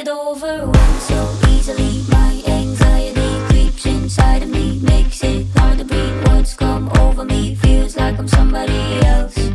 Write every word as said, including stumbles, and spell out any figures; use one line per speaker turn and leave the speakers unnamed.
overwhelmed so easily. My anxiety creeps inside of me, makes it hard to breathe. What's come over me feels like I'm somebody else.